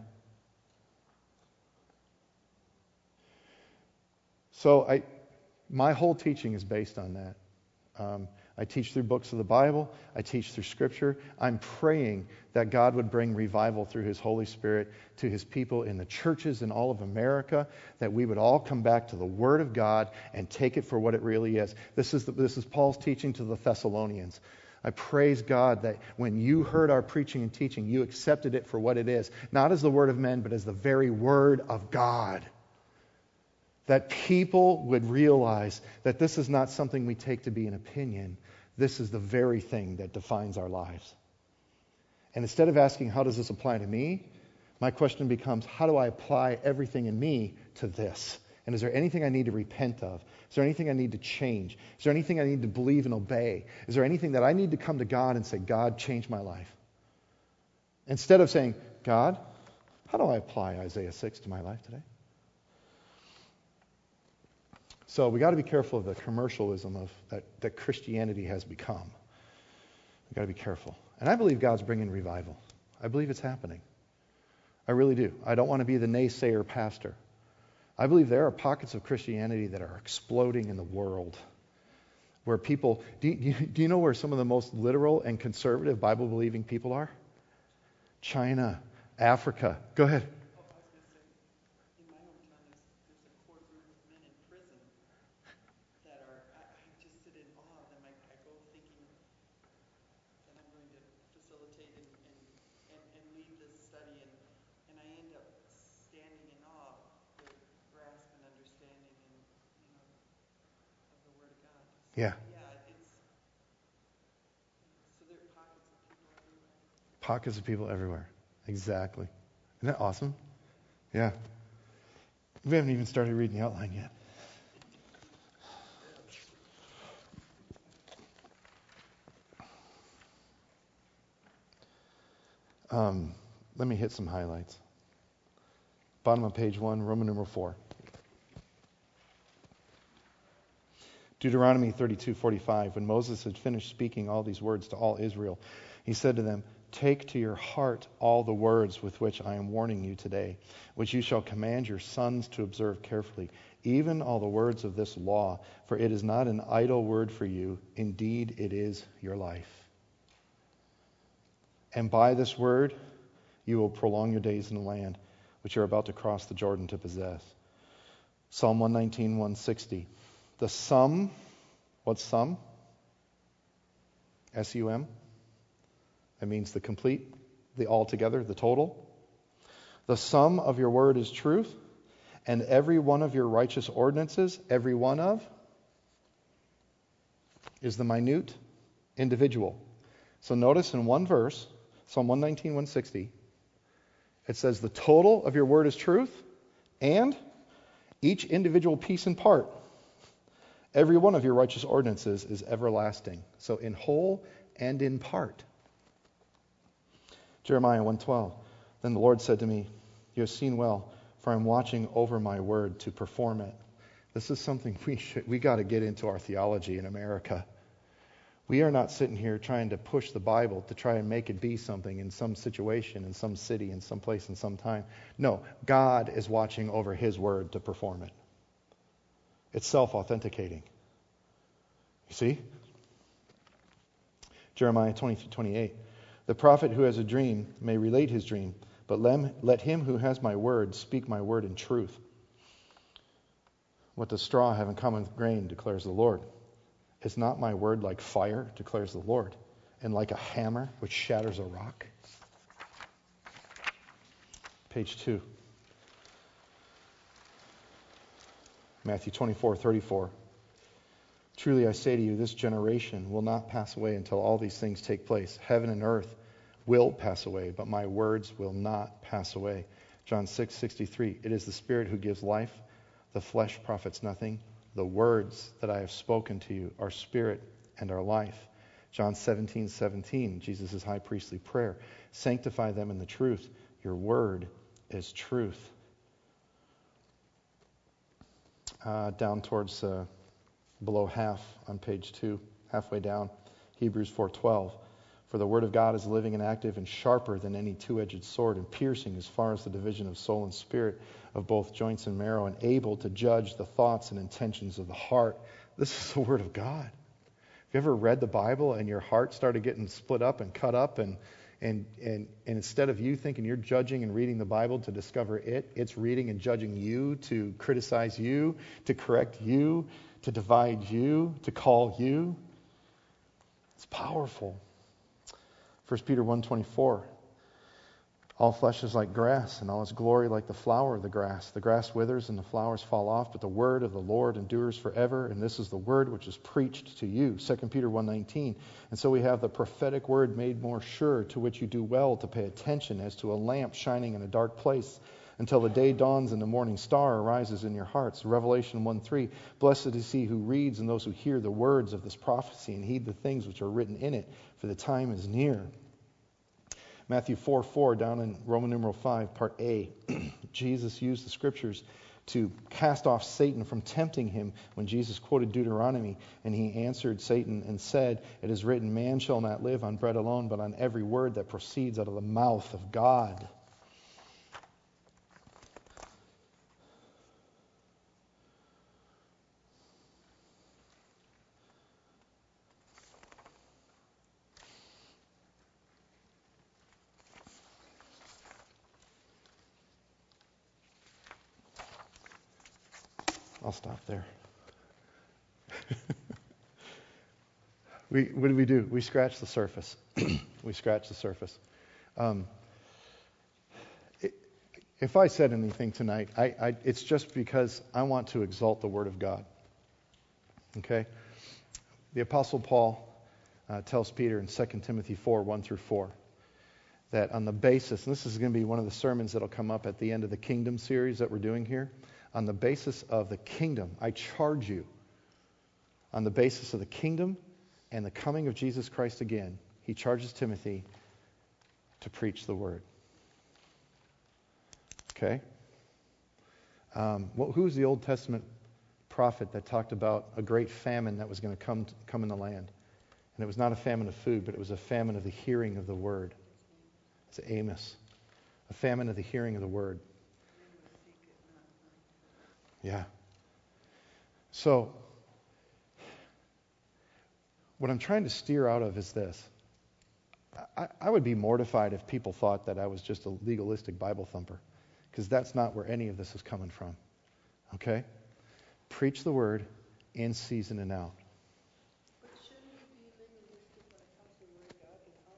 So I, my whole teaching is based on that. Um, I teach through books of the Bible. I teach through Scripture. I'm praying that God would bring revival through His Holy Spirit to His people in the churches in all of America, that we would all come back to the Word of God and take it for what it really is. This is, the, this is Paul's teaching to the Thessalonians. I praise God that when you heard our preaching and teaching, you accepted it for what it is, not as the word of men, but as the very Word of God. That people would realize that this is not something we take to be an opinion. This is the very thing that defines our lives. And instead of asking, how does this apply to me? My question becomes, how do I apply everything in me to this? And is there anything I need to repent of? Is there anything I need to change? Is there anything I need to believe and obey? Is there anything that I need to come to God and say, God, change my life? Instead of saying, God, how do I apply Isaiah six to my life today? So we got to be careful of the commercialism of that, that Christianity has become. We got to be careful. And I believe God's bringing revival. I believe it's happening. I really do. I don't want to be the naysayer pastor. I believe there are pockets of Christianity that are exploding in the world, where people, do you, do you know where some of the most literal and conservative Bible-believing people are? China, Africa. Go ahead. Oh, I was going to say, in my hometown, there's, there's a core group of men in prison that are, I, I just sit in awe of them. I, I go thinking that I'm going to facilitate and, and, and, and lead this study, and, and I end up standing in awe of their grasp and understanding and, you know, of the Word of God. So, Yeah. Yeah, it's, so there are pockets of people everywhere. Pockets of people everywhere. Exactly. Isn't that awesome? Yeah. We haven't even started reading the outline yet. Um, let me hit some highlights. Bottom of page one, Roman numeral four. Deuteronomy thirty-two forty-five. When Moses had finished speaking all these words to all Israel, he said to them, take to your heart all the words with which I am warning you today, which you shall command your sons to observe carefully, even all the words of this law, for it is not an idle word for you. Indeed, it is your life. And by this word, you will prolong your days in the land, which you're about to cross the Jordan to possess. Psalm one nineteen, one sixty. The sum, what's sum? S U M. That means the complete, the altogether, the total. The sum of your word is truth, and every one of your righteous ordinances, every one of, is the minute, individual. So notice in one verse, Psalm one nineteen, one sixty, it says the total of your word is truth and each individual piece and part. Every one of your righteous ordinances is everlasting. So in whole and in part. Jeremiah one twelve. Then the Lord said to me, you have seen well, for I am watching over my word to perform it. This is something we should, we got to get into our theology in America. We are not sitting here trying to push the Bible to try and make it be something in some situation, in some city, in some place, in some time. No, God is watching over His word to perform it. It's self-authenticating. You see? Jeremiah twenty-three twenty-eight. The prophet who has a dream may relate his dream, but let him who has my word speak my word in truth. What does straw have in common with grain, declares the Lord? Is not my word like fire, declares the Lord, and like a hammer which shatters a rock? Page two. Matthew twenty-four thirty-four. Truly I say to you, this generation will not pass away until all these things take place. Heaven and earth will pass away, but my words will not pass away. John six sixty-three. It is the Spirit who gives life. The flesh profits nothing. The words that I have spoken to you are spirit and are life. John seventeen seventeen, Jesus' high priestly prayer. Sanctify them in the truth. Your word is truth. Uh, down towards uh, below half on page two, halfway down, Hebrews four twelve. For the word of God is living and active and sharper than any two-edged sword, and piercing as far as the division of soul and spirit, of both joints and marrow, and able to judge the thoughts and intentions of the heart. This is the word of God. Have you ever read the Bible and your heart started getting split up and cut up, and and and, and instead of you thinking you're judging and reading the Bible to discover it, it's reading and judging you, to criticize you, to correct you, to divide you, to call you? It's powerful. First Peter one twenty-four. All flesh is like grass, and all its glory like the flower of the grass. The grass withers and the flowers fall off, but the word of the Lord endures forever, and this is the word which is preached to you. Second Peter one nineteen. And so we have the prophetic word made more sure, to which you do well to pay attention, as to a lamp shining in a dark place, until the day dawns and the morning star arises in your hearts. Revelation one three. Blessed is he who reads and those who hear the words of this prophecy and heed the things which are written in it, for the time is near. Matthew four four, down in Roman numeral five, part A. Jesus used the scriptures to cast off Satan from tempting him when Jesus quoted Deuteronomy, and he answered Satan and said, it is written, man shall not live on bread alone, but on every word that proceeds out of the mouth of God. I'll stop there. we what do we do? We scratch the surface. we scratch the surface. Um, it, if I said anything tonight, I, I, it's just because I want to exalt the Word of God. Okay? The Apostle Paul uh, tells Peter in Second Timothy four, one through four, that on the basis, and this is going to be one of the sermons that will come up at the end of the Kingdom series that we're doing here, on the basis of the kingdom, I charge you, on the basis of the kingdom and the coming of Jesus Christ again, he charges Timothy to preach the word. Okay? Um, well, who's the Old Testament prophet that talked about a great famine that was going to come come in the land? And it was not a famine of food, but it was a famine of the hearing of the word. It's Amos. A famine of the hearing of the word. Yeah. So, what I'm trying to steer out of is this. I, I would be mortified if people thought that I was just a legalistic Bible thumper, because that's not where any of this is coming from. Okay? Preach the word in season and out. But shouldn't we be legalistic when it comes to the Word of God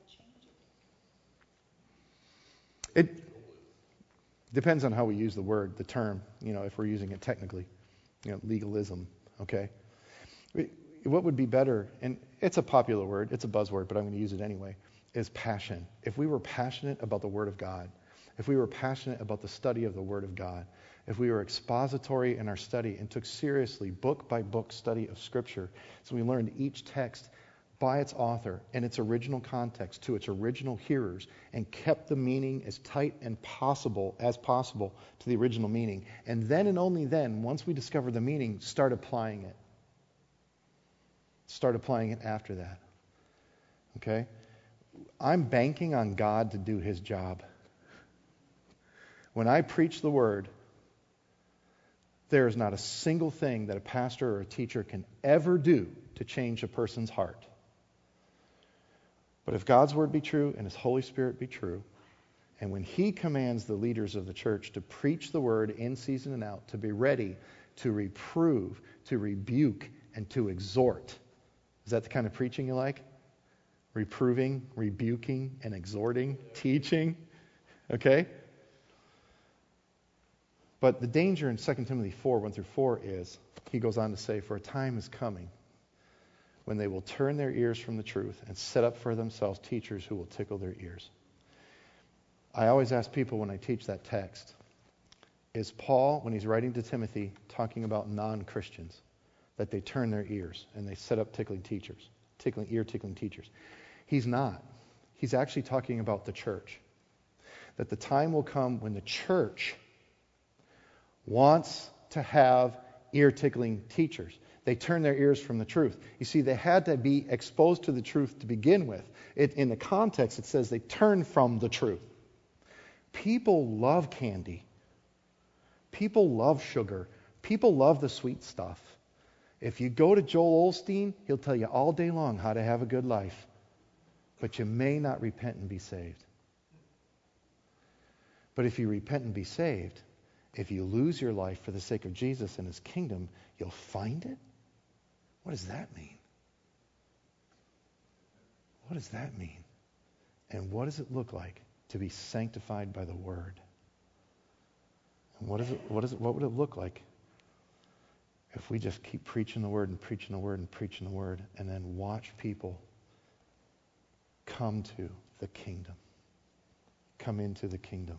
and unchangeable? It depends on how we use the word, the term, you know, if we're using it technically. You know, legalism, okay? We, what would be better, and it's a popular word, it's a buzzword, but I'm going to use it anyway, is passion. If we were passionate about the Word of God, if we were passionate about the study of the Word of God, if we were expository in our study and took seriously book by book study of Scripture, so we learned each text by its author and its original context to its original hearers and kept the meaning as tight and possible as possible to the original meaning, and then and only then, once we discover the meaning, start applying it. Start applying it after that. Okay? I'm banking on God to do His job. When I preach the Word, there is not a single thing that a pastor or a teacher can ever do to change a person's heart. But if God's Word be true and His Holy Spirit be true, and when He commands the leaders of the church to preach the Word in season and out, to be ready to reprove, to rebuke, and to exhort, is that the kind of preaching you like? Reproving, rebuking, and exhorting, teaching. Okay? But the danger in Second Timothy four, one through four is, he goes on to say, for a time is coming when they will turn their ears from the truth and set up for themselves teachers who will tickle their ears. I always ask people when I teach that text, is Paul, when he's writing to Timothy, talking about non-Christians, that they turn their ears and they set up tickling teachers, tickling ear tickling teachers? He's not. He's actually talking about the church. That the time will come when the church wants to have ear tickling teachers. They turn their ears from the truth. You see, they had to be exposed to the truth to begin with. It, in the context, it says they turn from the truth. People love candy. People love sugar. People love the sweet stuff. If you go to Joel Osteen, he'll tell you all day long how to have a good life. But you may not repent and be saved. But if you repent and be saved, if you lose your life for the sake of Jesus and His kingdom, you'll find it? What does that mean? What does that mean? And what does it look like to be sanctified by the Word? And what is it, what is it, what would it look like if we just keep preaching the Word and preaching the Word and preaching the Word and then watch people come to the kingdom, come into the kingdom?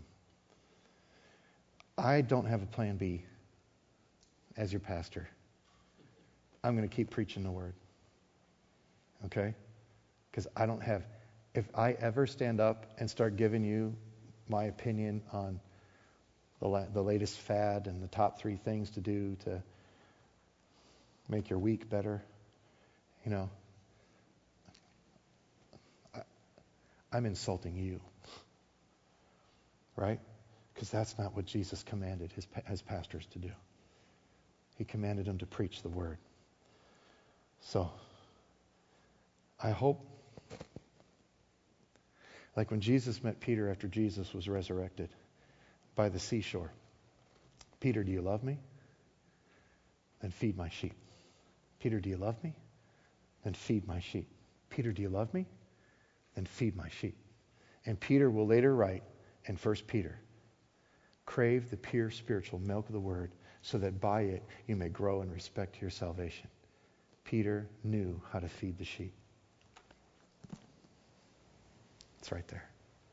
I don't have a plan B as your pastor. I'm going to keep preaching the Word. Okay? Because I don't have, if I ever stand up and start giving you my opinion on the, la- the latest fad and the top three things to do to make your week better, you know, I, I'm insulting you. Right? Because that's not what Jesus commanded his, his pastors to do. He commanded them to preach the Word. So, I hope, like when Jesus met Peter after Jesus was resurrected by the seashore, Peter, do you love me? Then feed my sheep. Peter, do you love me? Then feed my sheep. Peter, do you love me? Then feed my sheep. And Peter will later write in First Peter, crave the pure spiritual milk of the Word, so that by it you may grow in respect to your salvation. Peter knew how to feed the sheep. It's right there.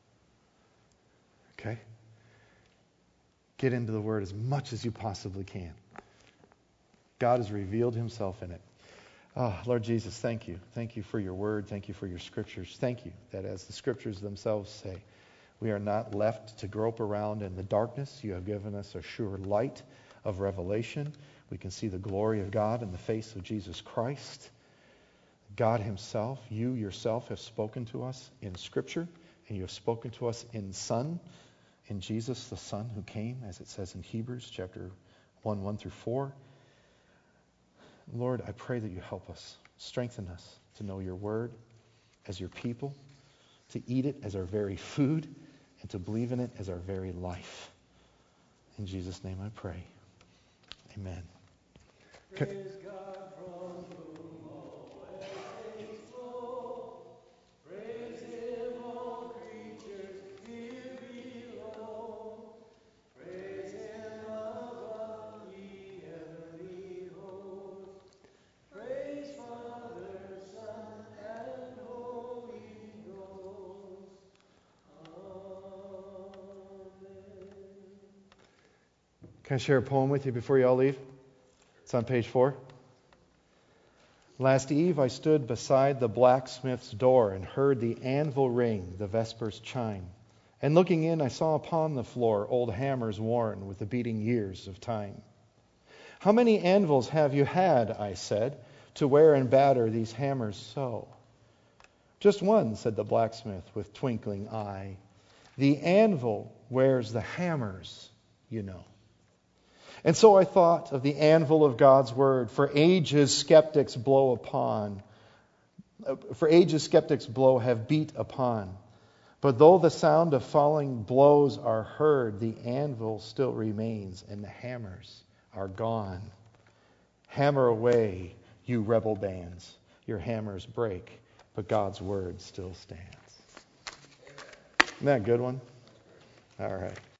Okay? Get into the Word as much as you possibly can. God has revealed Himself in it. Oh, Lord Jesus, thank you. Thank you for your Word. Thank you for your Scriptures. Thank you that as the Scriptures themselves say, we are not left to grope around in the darkness. You have given us a sure light of revelation. We can see the glory of God in the face of Jesus Christ. God Himself, you yourself have spoken to us in Scripture, and you have spoken to us in Son, in Jesus the Son who came, as it says in Hebrews chapter one, one through four. Lord, I pray that you help us, strengthen us to know your Word as your people, to eat it as our very food, and to believe in it as our very life. In Jesus' name I pray. Amen. Praise God from whom all blessings flow. Praise Him, all creatures here below. Praise Him above, ye heavenly hosts. Praise from Can I share a poem with you before you all leave? It's on page four. Last eve I stood beside the blacksmith's door and heard the anvil ring, the vespers chime. And looking in, I saw upon the floor old hammers worn with the beating years of time. How many anvils have you had, I said, to wear and batter these hammers so? Just one, said the blacksmith with twinkling eye. The anvil wears the hammers, you know. And so I thought of the anvil of God's word. For ages skeptics blow upon. For ages skeptics blow have beat upon. But though the sound of falling blows are heard, the anvil still remains and the hammers are gone. Hammer away, you rebel bands. Your hammers break, but God's word still stands. Isn't that a good one? All right.